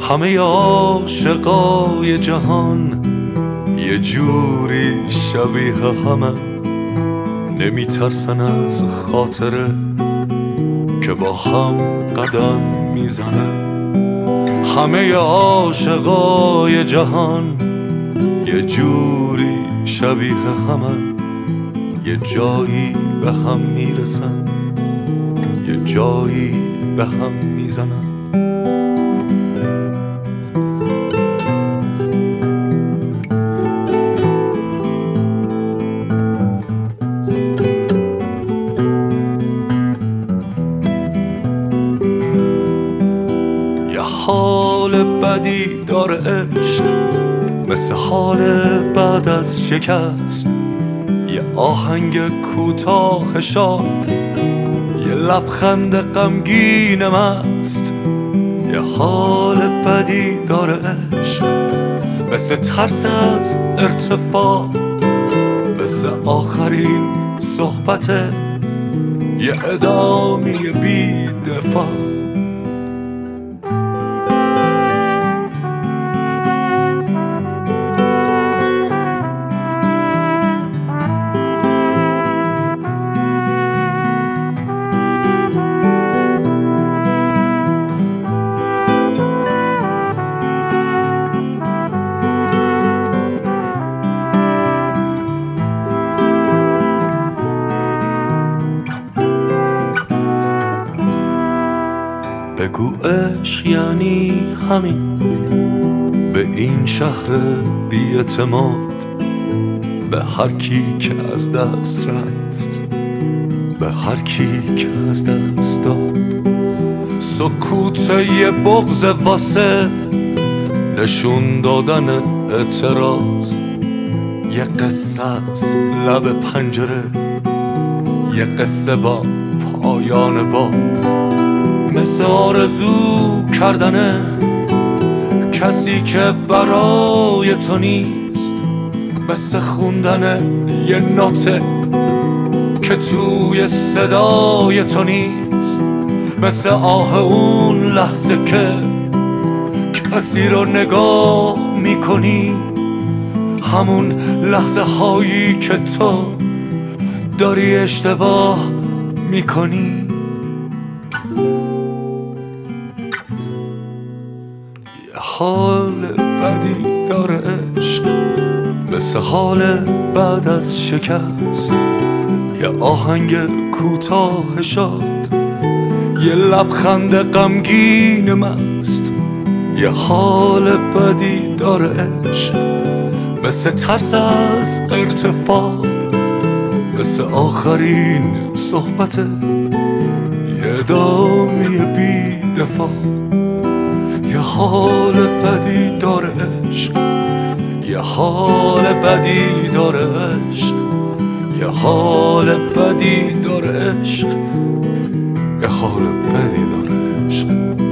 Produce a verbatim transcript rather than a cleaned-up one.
همه عاشقای جهان یه جوری شبیه همه، نمی ترسن از خاطره که با هم قدم میزنن. همه عاشقای جهان یه جوری شبیه همه، یه جایی به هم میرسن، یه جایی به هم میزنن. حال بدی داره عشق، مثل حال بعد از شکست. یه آهنگ کوتاه شاد، یه لبخند غمگین مست. یه حال بدی داره عشق، مثل ترس از ارتفاع، مثل آخرین صحبت یه ادامی بی دفاع. بگو عشق یعنی همین، به این شهر بی اعتماد، به هر کی که از دست رفت، به هر کی که از دست داد. سکوت یه بغض واسه نشون دادن اعتراض. یه قصه از لب پنجره، یه قصه با پایان باز. مثل آرزو کردنه کسی که برای تو نیست، مثل خوندن یه نوته که توی صدای تو نیست، مثل آه اون لحظه که کسی رو نگاه میکنی، همون لحظه هایی که تو داری اشتباه میکنی. حال بدی داره عشق، مثل حال بعد از شکست. یه آهنگ کوتاه شاد، یه لبخند غمگین مست. یه حال بدی داره عشق، مثل ترس از ارتفاع، مثل آخرین صحبت یه ادامی بی دفاع. یه حال بدی داره عشق، یه حال بدی داره عشق، یه حال بدی داره عشق، یه حال بدی داره عشق.